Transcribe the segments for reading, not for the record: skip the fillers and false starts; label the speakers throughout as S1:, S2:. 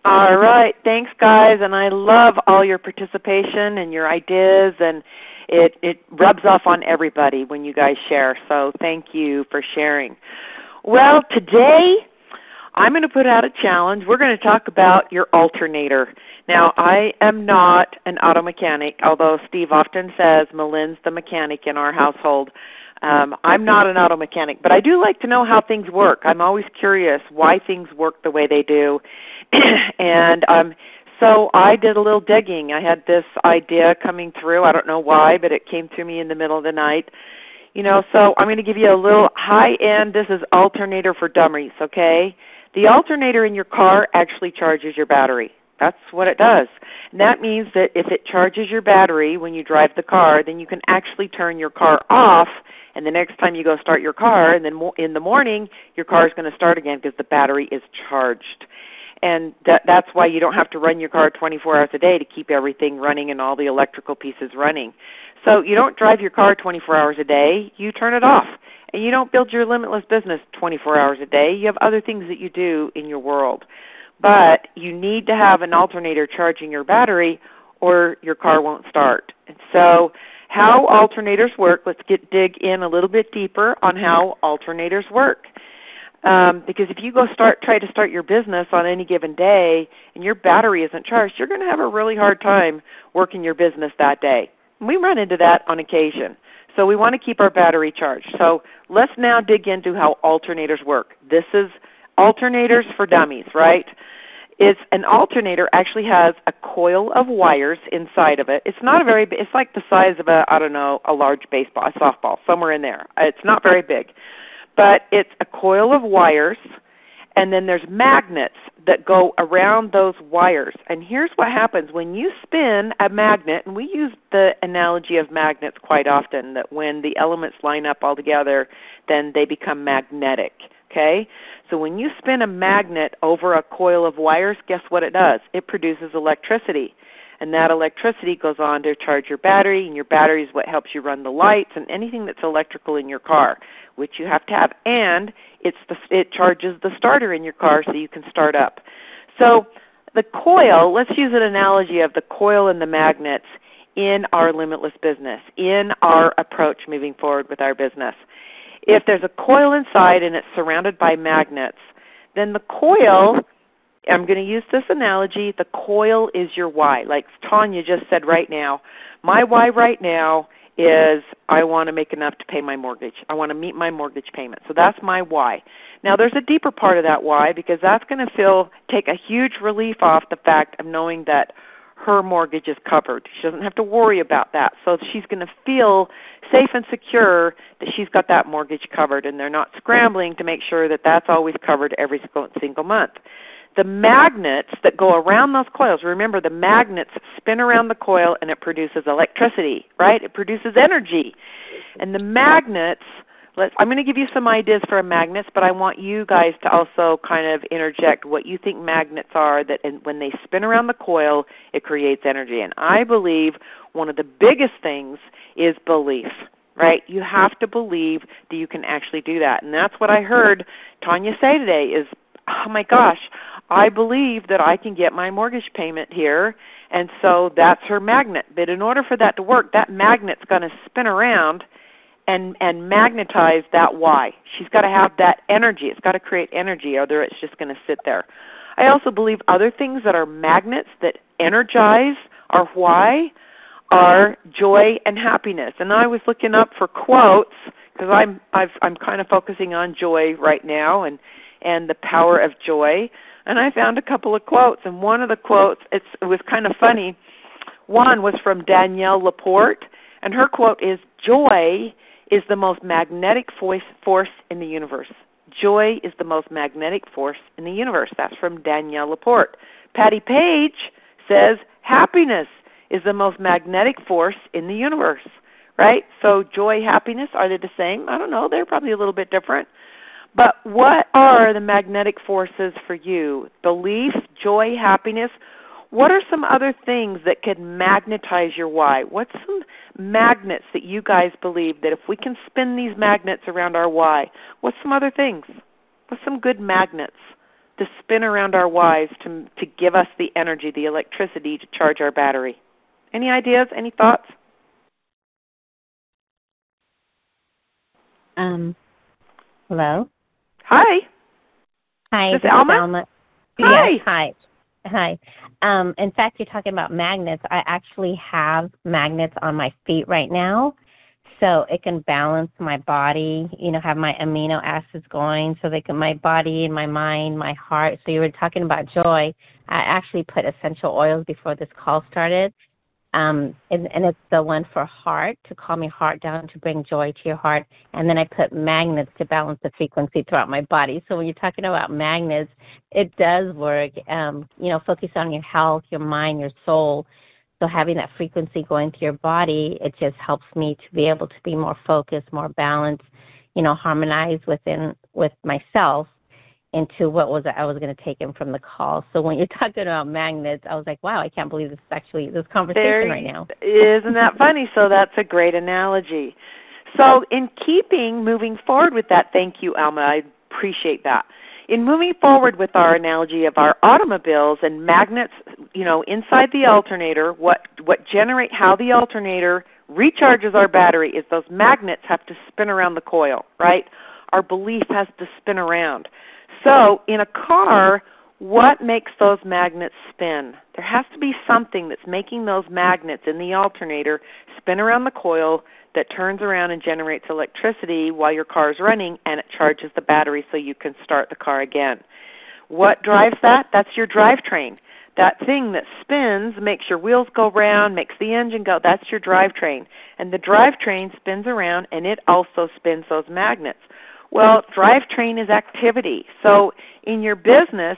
S1: All right. Thanks, guys. And I love all your participation and your ideas, and it rubs off on everybody when you guys share. So thank you for sharing. Well, today I'm going to put out a challenge. We're going to talk about your alternator. Now, I am not an auto mechanic, although Steve often says Malin's the mechanic in our household. I'm not an auto mechanic, but I do like to know how things work. I'm always curious why things work the way they do. And so I did a little digging. I had this idea coming through. I don't know why, but it came to me in the middle of the night. So I'm going to give you a little high-end, this is alternator for dummies, okay? The alternator in your car actually charges your battery. That's what it does. And that means that if it charges your battery when you drive the car, then you can actually turn your car off, and the next time you go start your car, and then in the morning, your car is going to start again because the battery is charged. And that's why you don't have to run your car 24 hours a day to keep everything running and all the electrical pieces running. So you don't drive your car 24 hours a day, you turn it off. And you don't build your limitless business 24 hours a day. You have other things that you do in your world. But you need to have an alternator charging your battery or your car won't start. And so how alternators work, let's dig in a little bit deeper on how alternators work. Because if you try to start your business on any given day and your battery isn't charged, you're going to have a really hard time working your business that day. And we run into that on occasion. So we want to keep our battery charged. So let's now dig into how alternators work. This is alternators for dummies, right? An alternator actually has a coil of wires inside of it. It's not it's like the size of a large baseball, a softball, somewhere in there. It's not very big. But it's a coil of wires, and then there's magnets that go around those wires. And here's what happens. When you spin a magnet, and we use the analogy of magnets quite often, that when the elements line up all together, then they become magnetic, okay? So when you spin a magnet over a coil of wires, guess what it does? It produces electricity. And that electricity goes on to charge your battery, and your battery is what helps you run the lights and anything that's electrical in your car, which you have to have. And it charges the starter in your car so you can start up. So the coil, let's use an analogy of the coil and the magnets in our limitless business, in our approach moving forward with our business. If there's a coil inside and it's surrounded by magnets, then the coil, I'm going to use this analogy, the coil is your why. Like Tanya just said right now, my why right now is I want to make enough to pay my mortgage. I want to meet my mortgage payment. So that's my why. Now there's a deeper part of that why, because that's going to take a huge relief off the fact of knowing that her mortgage is covered. She doesn't have to worry about that. So she's going to feel safe and secure that she's got that mortgage covered, and they're not scrambling to make sure that that's always covered every single month. The magnets that go around those coils, remember the magnets spin around the coil and it produces electricity, right? It produces energy. And the magnets, I'm going to give you some ideas for magnets, but I want you guys to also kind of interject what you think magnets are, that when they spin around the coil, it creates energy. And I believe one of the biggest things is belief, right? You have to believe that you can actually do that. And that's what I heard Tanya say today is, oh my gosh, I believe that I can get my mortgage payment here, and so that's her magnet. But in order for that to work, that magnet's going to spin around and magnetize that why. She's got to have that energy. It's got to create energy, or it's just going to sit there. I also believe other things that are magnets that energize our why are joy and happiness. And I was looking up for quotes because I'm kind of focusing on joy right now and the power of joy. And I found a couple of quotes, and one of the quotes, it was kind of funny. One was from Danielle Laporte, and her quote is, "Joy is the most magnetic force in the universe." Joy is the most magnetic force in the universe. That's from Danielle Laporte. Patty Page says, "Happiness is the most magnetic force in the universe." Right? So joy, happiness, are they the same? I don't know. They're probably a little bit different. But what are the magnetic forces for you? Belief, joy, happiness. What are some other things that could magnetize your why? What's some magnets that you guys believe that if we can spin these magnets around our why, what's some other things? What's some good magnets to spin around our whys to give us the energy, the electricity to charge our battery? Any ideas? Any thoughts?
S2: Hello?
S1: Hi.
S2: Hi,
S1: This
S2: this
S1: is
S2: is
S1: Alma?
S2: Alma.
S1: Hi.
S2: Yes, hi. Hi. In fact, you're talking about magnets. I actually have magnets on my feet right now, so it can balance my body, have my amino acids going so they can, my body and my mind, my heart. So you were talking about joy. I actually put essential oils before this call started. And it's the one for heart, to calm your heart down, to bring joy to your heart. And then I put magnets to balance the frequency throughout my body. So when you're talking about magnets, it does work. Focus on your health, your mind, your soul. So having that frequency going to your body, it just helps me to be able to be more focused, more balanced, harmonize with myself into what I was going to take in from the call. So when you're talking about magnets, I was like, wow, I can't believe this is actually this conversation right now.
S1: Isn't that funny? So that's a great analogy. So in moving forward with that, thank you, Alma. I appreciate that. In moving forward with our analogy of our automobiles and magnets, inside the alternator, how the alternator recharges our battery is those magnets have to spin around the coil, right? Our belief has to spin around. So in a car, what makes those magnets spin? There has to be something that's making those magnets in the alternator spin around the coil that turns around and generates electricity while your car is running, and it charges the battery so you can start the car again. What drives that? That's your drivetrain. That thing that spins makes your wheels go round, makes the engine go. That's your drivetrain. And the drivetrain spins around, and it also spins those magnets. Well, drivetrain is activity. So in your business,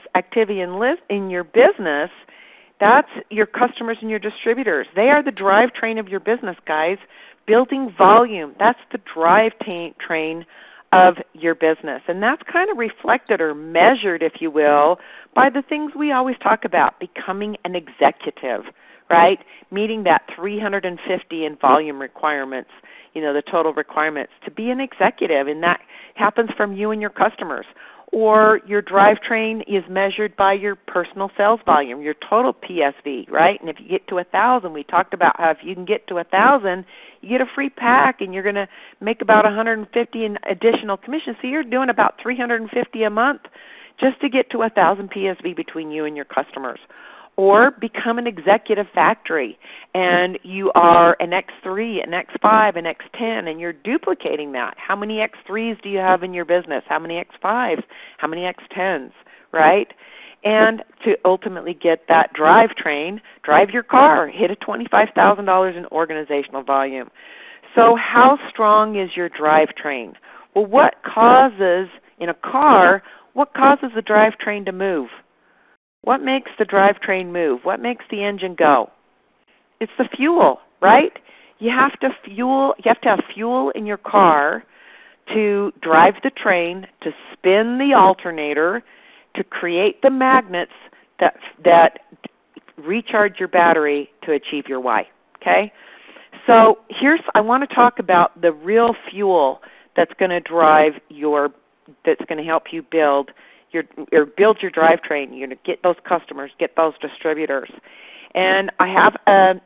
S1: in your business, that's your customers and your distributors. They are the drivetrain of your business, guys. Building volume, that's the drivetrain of your business. And that's kind of reflected or measured, if you will, by the things we always talk about, becoming an executive, right? Meeting that 350 in volume requirements, the total requirements to be an executive, and that happens from you and your customers. Or your drivetrain is measured by your personal sales volume, your total PSV, right? And if you get to 1,000, we talked about how if you can get to 1,000, you get a free pack, and you're going to make about 150 in additional commission. So you're doing about 350 a month just to get to 1,000 PSV between you and your customers. Or become an executive factory, and you are an X3, an X5, an X10, and you're duplicating that. How many X3s do you have in your business? How many X5s? How many X10s, right? And to ultimately get that drivetrain, drive your car, hit a $25,000 in organizational volume. So how strong is your drivetrain? Well, what causes the drivetrain to move? What makes the drivetrain move? What makes the engine go? It's the fuel, right? You have to have fuel in your car to drive the train, to spin the alternator, to create the magnets that recharge your battery to achieve your why. Okay? So I want to talk about the real fuel that's going to help you build your drivetrain. You're going to get those customers, get those distributors. And I have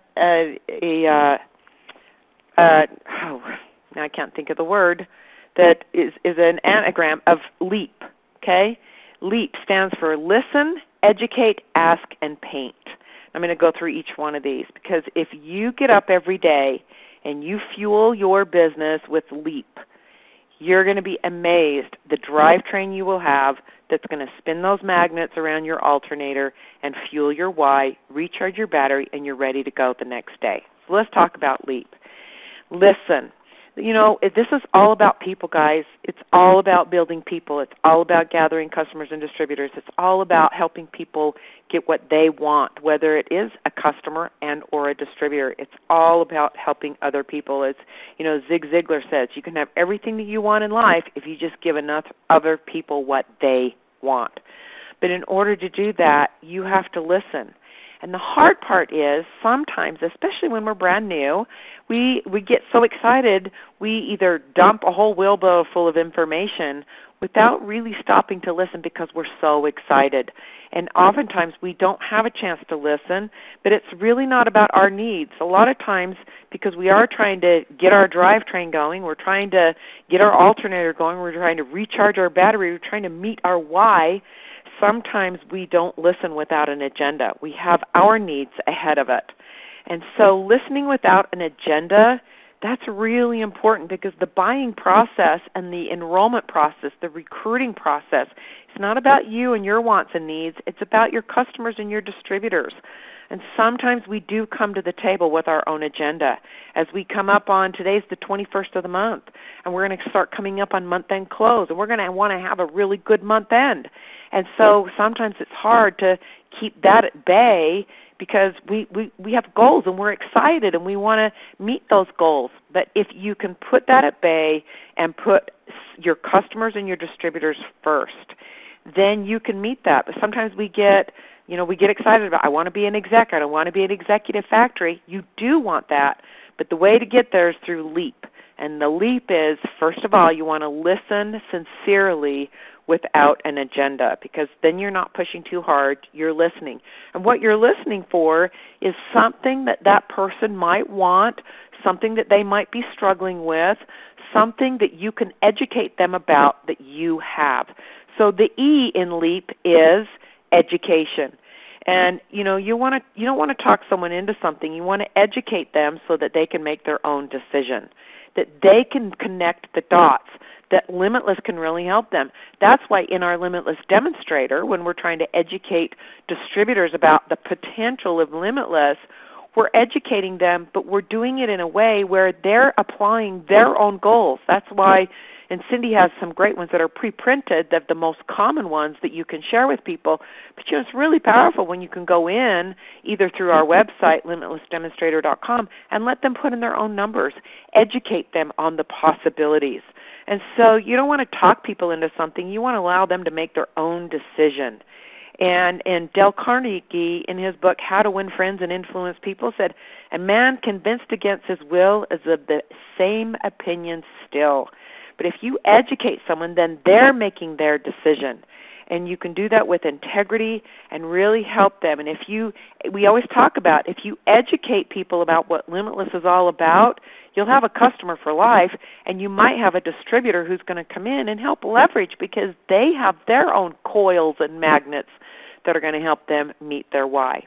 S1: now I can't think of the word, that is an anagram of LEAP, okay? LEAP stands for listen, educate, ask, and paint. I'm going to go through each one of these, because if you get up every day and you fuel your business with LEAP, you're going to be amazed the drivetrain you will have that's going to spin those magnets around your alternator and fuel your why, recharge your battery, and you're ready to go the next day. So let's talk about LEAP. Listen. This is all about people, guys. It's all about building people. It's all about gathering customers and distributors. It's all about helping people get what they want, whether it is a customer and or a distributor. It's all about helping other people. As Zig Ziglar says, you can have everything that you want in life if you just give enough other people what they want. But in order to do that, you have to listen. And the hard part is sometimes, especially when we're brand new, we get so excited we either dump a whole wheelbarrow full of information without really stopping to listen because we're so excited. And oftentimes we don't have a chance to listen, but it's really not about our needs. A lot of times, because we are trying to get our drivetrain going, we're trying to get our alternator going, we're trying to recharge our battery, we're trying to meet our why, sometimes we don't listen without an agenda. We have our needs ahead of it. And so listening without an agenda, that's really important, because the buying process and the enrollment process, the recruiting process, it's not about you and your wants and needs. It's about your customers and your distributors. And sometimes we do come to the table with our own agenda. As we come up on, today's the 21st of the month, and we're going to start coming up on month-end close, and we're going to want to have a really good month-end. And so sometimes it's hard to keep that at bay, because we have goals and we're excited and we want to meet those goals. But if you can put that at bay and put your customers and your distributors first, then you can meet that. But sometimes we get excited about, I want to be an exec, I don't want to be an executive factory. You do want that, but the way to get there is through LEAP. And the LEAP is, first of all, you want to listen sincerely without an agenda, because then you're not pushing too hard, you're listening. And what you're listening for is something that that person might want, something that they might be struggling with, something that you can educate them about that you have. So the E in LEAP is education. And you don't want to talk someone into something. You want to educate them so that they can make their own decision, that they can connect the dots, that Limitless can really help them. That's why in our Limitless demonstrator, when we're trying to educate distributors about the potential of Limitless, we're educating them, but we're doing it in a way where they're applying their own goals. That's why, and Cindy has some great ones that are pre-printed, that the most common ones that you can share with people. But it's really powerful when you can go in, either through our website, limitlessdemonstrator.com, and let them put in their own numbers, educate them on the possibilities. And so you don't want to talk people into something. You want to allow them to make their own decision. And Dale Carnegie, in his book, How to Win Friends and Influence People, said, a man convinced against his will is of the same opinion still. But if you educate someone, then they're making their decision. And you can do that with integrity and really help them. And we always talk about, if you educate people about what Limitless is all about, you'll have a customer for life, and you might have a distributor who's going to come in and help leverage, because they have their own coils and magnets that are going to help them meet their why.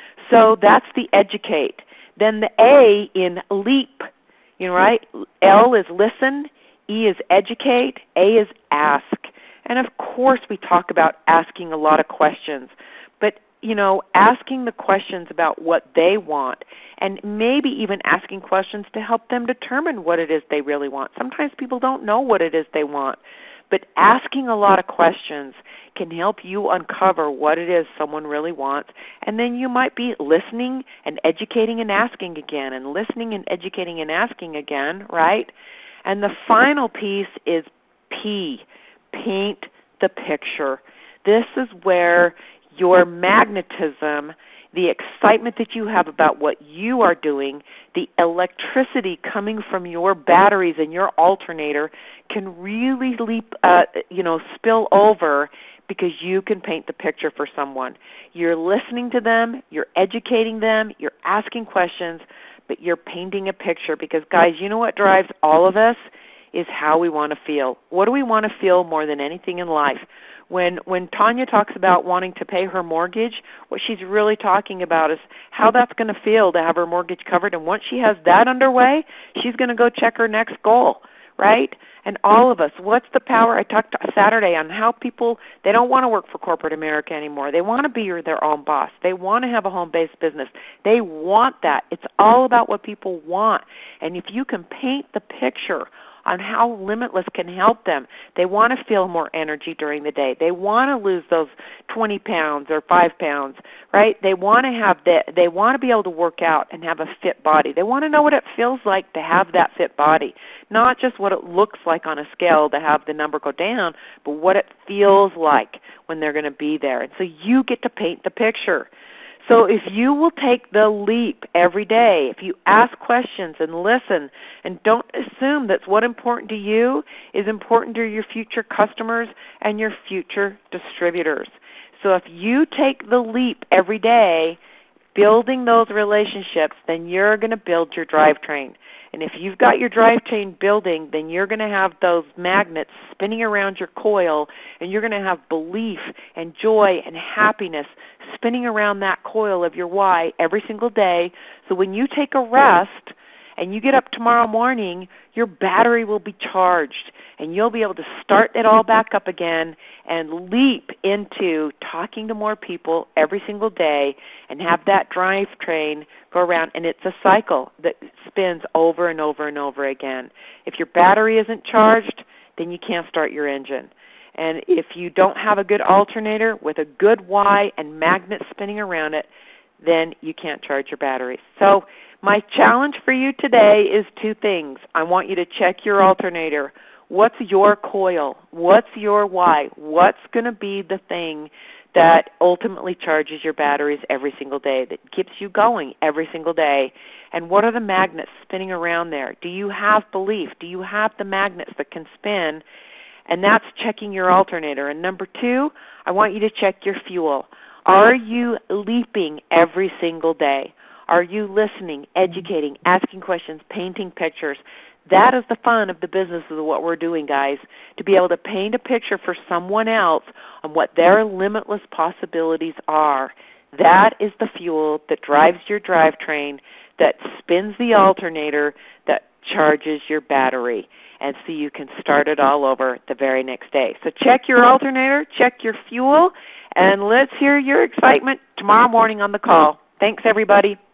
S1: So that's the educate. Then the A in LEAP, right? L is listen, E is educate, A is ask. And of course we talk about asking a lot of questions, but asking the questions about what they want, and maybe even asking questions to help them determine what it is they really want. Sometimes people don't know what it is they want, but asking a lot of questions can help you uncover what it is someone really wants, and then you might be listening and educating and asking again, and listening and educating and asking again, right? And the final piece is P, paint the picture. This is where your magnetism, the excitement that you have about what you are doing, the electricity coming from your batteries and your alternator can really spill over, because you can paint the picture for someone. You're listening to them, you're educating them, you're asking questions, but you're painting a picture, because, guys, you know what drives all of us is how we want to feel. What do we want to feel more than anything in life? When Tanya talks about wanting to pay her mortgage, what she's really talking about is how that's going to feel to have her mortgage covered. And once she has that underway, she's going to go check her next goal, right? And all of us, what's the power? I talked Saturday on how people, they don't want to work for corporate America anymore. They want to be their own boss. They want to have a home-based business. They want that. It's all about what people want. And if you can paint the picture on how Limitless can help them. They want to feel more energy during the day. They want to lose those 20 pounds or 5 pounds, right? They want to have that. They want to be able to work out and have a fit body. They want to know what it feels like to have that fit body, not just what it looks like on a scale to have the number go down, but what it feels like when they're going to be there. And so you get to paint the picture. So if you will take the leap every day, if you ask questions and listen and don't assume that what's important to you is important to your future customers and your future distributors. So if you take the leap every day, building those relationships, then you're going to build your drivetrain. And if you've got your drivetrain building, then you're going to have those magnets spinning around your coil, and you're going to have belief and joy and happiness spinning around that coil of your why every single day. So when you take a rest and you get up tomorrow morning, your battery will be charged, and you'll be able to start it all back up again and leap into talking to more people every single day and have that drivetrain go around. And it's a cycle that spins over and over and over again. If your battery isn't charged, then you can't start your engine. And if you don't have a good alternator with a good why and magnets spinning around it, then you can't charge your batteries. So my challenge for you today is two things. I want you to check your alternator. What's your coil? What's your why? What's going to be the thing that ultimately charges your batteries every single day, that keeps you going every single day? And what are the magnets spinning around there? Do you have belief? Do you have the magnets that can spin? And that's checking your alternator. And number two, I want you to check your fuel. Are you leaping every single day? Are you listening, educating, asking questions, painting pictures? That is the fun of the business of what we're doing, guys, to be able to paint a picture for someone else on what their limitless possibilities are. That is the fuel that drives your drivetrain, that spins the alternator, that charges your battery. And so you can start it all over the very next day. So check your alternator, check your fuel, and let's hear your excitement tomorrow morning on the call. Thanks, everybody.